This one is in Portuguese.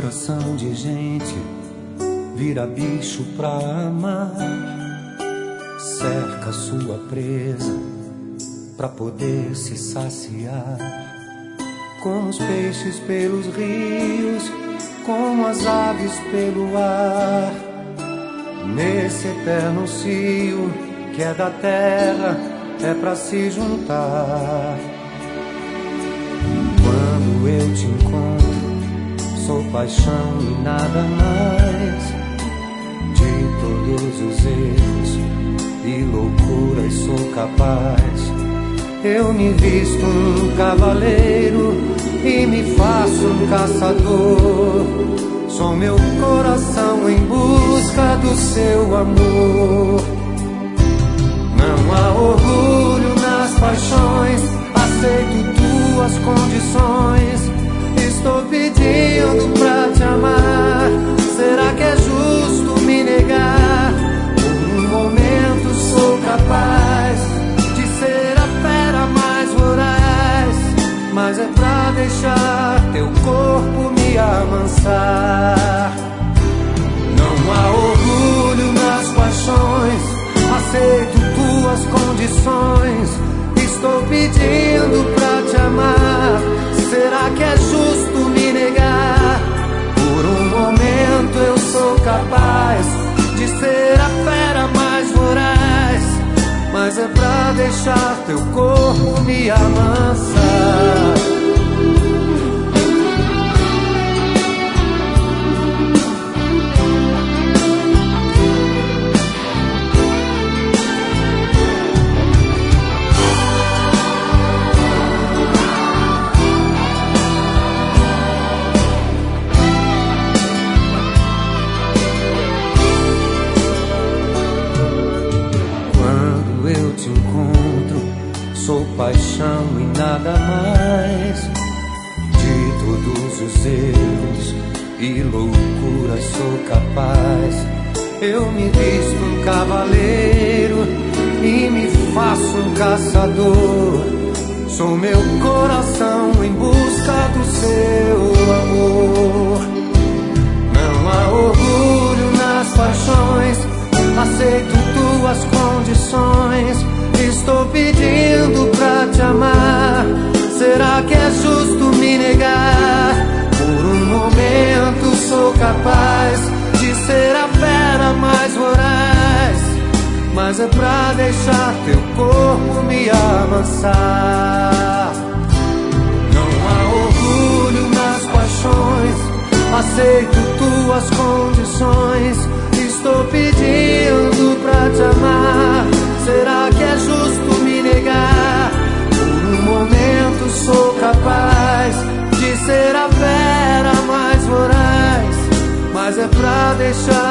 coração de gente vira bicho pra amar, cerca sua presa pra poder se saciar, como os peixes pelos rios, como as aves pelo ar, nesse eterno cio que é da terra, é pra se juntar. Quando eu te encontro, sou paixão e nada mais, de todos os erros e loucuras sou capaz. Eu me visto um cavaleiro e me faço um caçador, sou meu coração em busca do seu amor. Não há orgulho nas paixões, aceito tuas condições, estou pedindo pra te amar. Será que é justo me negar? Por um momento sou capaz de ser a fera mais voraz, mas é pra deixar teu corpo me amansar. Não há orgulho nas paixões, aceito tuas condições, estou pedindo pra te amar. Será que é justo me negar? Por um momento eu sou capaz de ser a fera mais voraz, mas é pra deixar teu corpo me amansar. Sou paixão e nada mais, de todos os erros e loucuras sou capaz. Eu me visto um cavaleiro e me faço um caçador, sou meu coração em busca do seu amor. Não há orgulho nas paixões, aceito tuas condições, estou pedindo pra te amar. Será que é justo me negar? Por um momento sou capaz de ser a fera mais voraz, mas é pra deixar teu corpo me amansar. Não há orgulho nas paixões, aceito tuas condições, estou pedindo pra te amar. Será que é justo me negar? Por um momento sou capaz de ser a fera mais voraz, mas é pra deixar